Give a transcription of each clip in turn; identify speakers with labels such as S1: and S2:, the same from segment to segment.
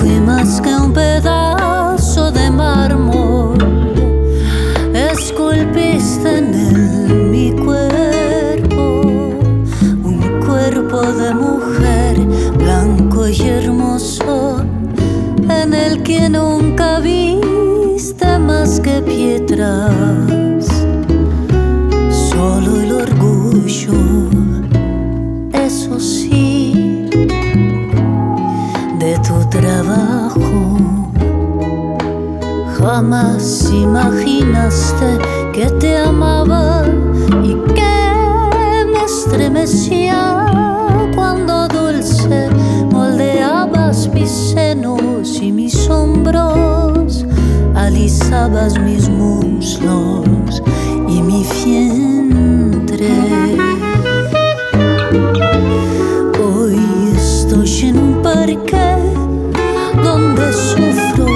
S1: fui más que un pedazo de mármol. Esculpiste en él mi cuerpo, un cuerpo de mujer blanco y hermoso, en el que nunca viste más que piedras, solo el orgullo, eso sí, de tu trabajo. Jamás imaginaste que te amaba y que me estremecía cuando dulce moldeabas mis senos y mis hombros, alisabas mis muslos y mi vientre. Hoy estoy en un parque donde sufro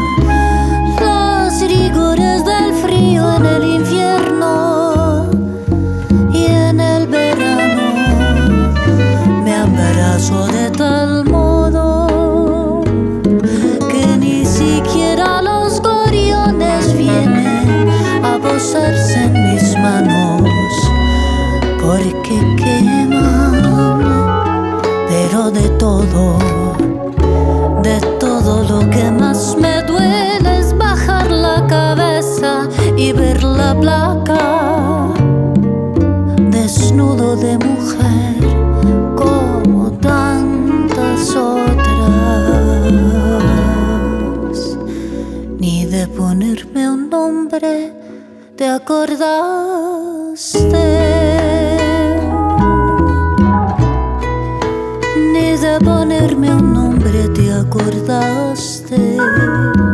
S1: los rigores del frío en el infierno, y en el verano me abrazo de tal modo que ni siquiera los gorriones vienen a posarse en mis manos, porque queman, pero de todo lo que más me duele es bajar la cabeza y ver la placa, desnudo de mujer como tantas otras. Ni de ponerme un nombre te acordaste, ni de ponerme un nombre te acordaste.